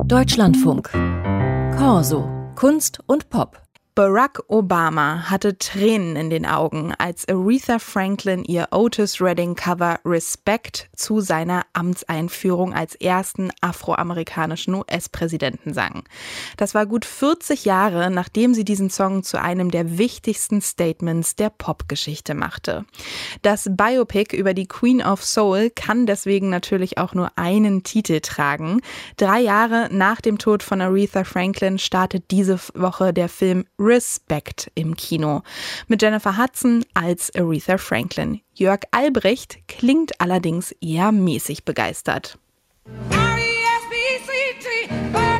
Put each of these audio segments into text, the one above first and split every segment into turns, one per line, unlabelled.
Deutschlandfunk. Corso. Kunst und Pop.
Barack Obama hatte Tränen in den Augen, als Aretha Franklin ihr Otis Redding-Cover Respect zu seiner Amtseinführung als ersten afroamerikanischen US-Präsidenten sang. Das war gut 40 Jahre, nachdem sie diesen Song zu einem der wichtigsten Statements der Popgeschichte machte. Das Biopic über die Queen of Soul kann deswegen natürlich auch nur einen Titel tragen. 3 Jahre nach dem Tod von Aretha Franklin startet diese Woche der Film Respect im Kino mit Jennifer Hudson als Aretha Franklin. Jörg Albrecht klingt allerdings eher mäßig begeistert. R-E-S-P-E-C-T,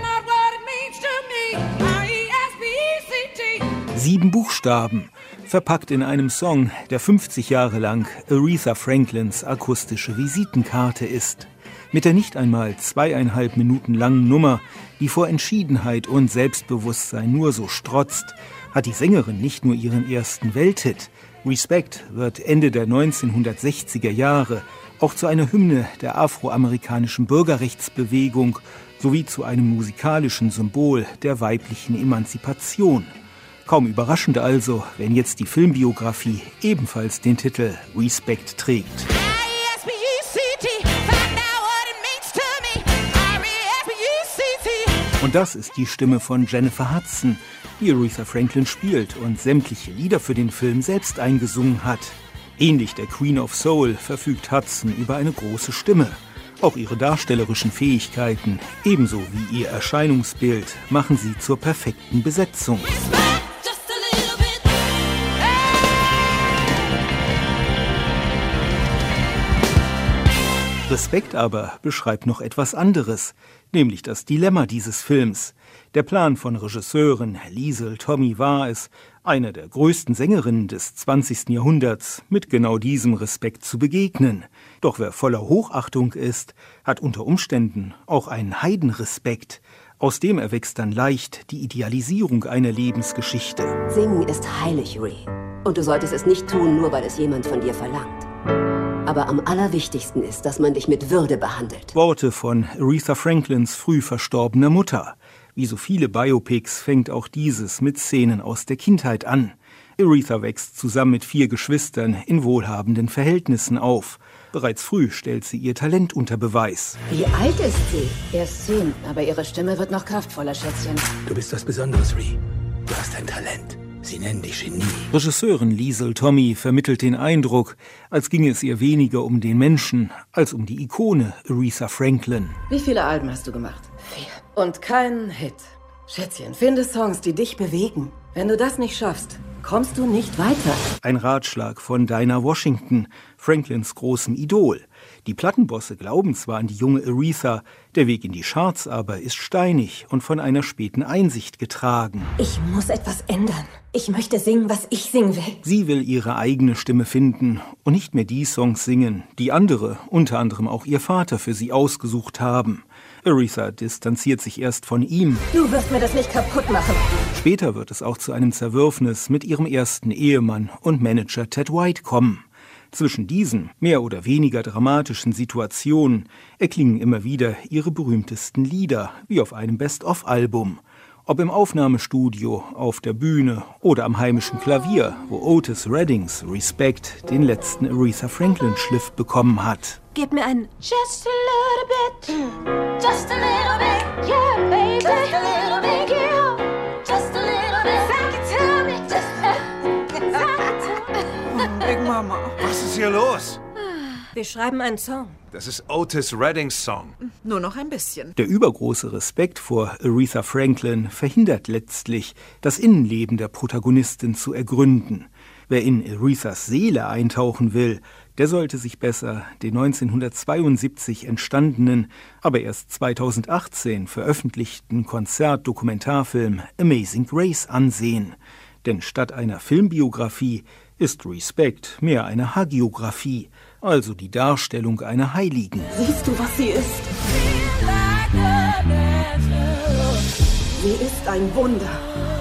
7 Buchstaben, verpackt in einem Song, der 50 Jahre lang Aretha Franklins akustische Visitenkarte ist. Mit der nicht einmal 2,5 Minuten langen Nummer, die vor Entschiedenheit und Selbstbewusstsein nur so strotzt, hat die Sängerin nicht nur ihren ersten Welthit. Respect wird Ende der 1960er Jahre auch zu einer Hymne der afroamerikanischen Bürgerrechtsbewegung sowie zu einem musikalischen Symbol der weiblichen Emanzipation. Kaum überraschend also, wenn jetzt die Filmbiografie ebenfalls den Titel Respect trägt. Und das ist die Stimme von Jennifer Hudson, die Aretha Franklin spielt und sämtliche Lieder für den Film selbst eingesungen hat. Ähnlich der Queen of Soul verfügt Hudson über eine große Stimme. Auch ihre darstellerischen Fähigkeiten, ebenso wie ihr Erscheinungsbild, machen sie zur perfekten Besetzung. Respect aber beschreibt noch etwas anderes, nämlich das Dilemma dieses Films. Der Plan von Regisseurin Liesl Tommy war es, einer der größten Sängerinnen des 20. Jahrhunderts mit genau diesem Respekt zu begegnen. Doch wer voller Hochachtung ist, hat unter Umständen auch einen Heidenrespekt. Aus dem erwächst dann leicht die Idealisierung einer Lebensgeschichte.
Singen ist heilig, Ree. Und du solltest es nicht tun, nur weil es jemand von dir verlangt. Aber am allerwichtigsten ist, dass man dich mit Würde behandelt.
Worte von Aretha Franklins früh verstorbener Mutter. Wie so viele Biopics fängt auch dieses mit Szenen aus der Kindheit an. Aretha wächst zusammen mit 4 Geschwistern in wohlhabenden Verhältnissen auf. Bereits früh stellt sie ihr Talent unter Beweis.
Wie alt ist sie? Erst 10, aber ihre Stimme wird noch kraftvoller, Schätzchen.
Du bist was Besonderes, Ree. Du hast ein Talent. Sie nennen dich Genie.
Regisseurin Liesl Tommy vermittelt den Eindruck, als ginge es ihr weniger um den Menschen als um die Ikone Aretha Franklin.
Wie viele Alben hast du gemacht? 4. Und keinen Hit. Schätzchen, finde Songs, die dich bewegen. Wenn du das nicht schaffst, kommst du nicht weiter.
Ein Ratschlag von Dinah Washington, Franklins großem Idol. Die Plattenbosse glauben zwar an die junge Aretha, der Weg in die Charts aber ist steinig und von einer späten Einsicht getragen.
Ich muss etwas ändern. Ich möchte singen, was ich singen will.
Sie will ihre eigene Stimme finden und nicht mehr die Songs singen, die andere, unter anderem auch ihr Vater, für sie ausgesucht haben. Aretha distanziert sich erst von ihm.
Du wirst mir das nicht kaputt machen.
Später wird es auch zu einem Zerwürfnis mit ihrem ersten Ehemann und Manager Ted White kommen. Zwischen diesen mehr oder weniger dramatischen Situationen erklingen immer wieder ihre berühmtesten Lieder, wie auf einem Best-of-Album. Ob im Aufnahmestudio, auf der Bühne oder am heimischen Klavier, wo Otis Reddings Respect den letzten Aretha Franklin-Schliff bekommen hat.
Gib mir einen Just a little bit, just a little bit, yeah, baby, just a little bit, yeah, just a little bit, sag it to me,
Big Mama. Was ist hier los?
Wir schreiben einen Song.
Das ist Otis Reddings Song.
Nur noch ein bisschen.
Der übergroße Respekt vor Aretha Franklin verhindert letztlich, das Innenleben der Protagonistin zu ergründen. Wer in Arethas Seele eintauchen will, der sollte sich besser den 1972 entstandenen, aber erst 2018 veröffentlichten Konzert-Dokumentarfilm Amazing Grace ansehen. Denn statt einer Filmbiografie ist Respect mehr eine Hagiografie, also die Darstellung einer Heiligen.
Siehst du, was sie ist?
Sie ist ein Wunder.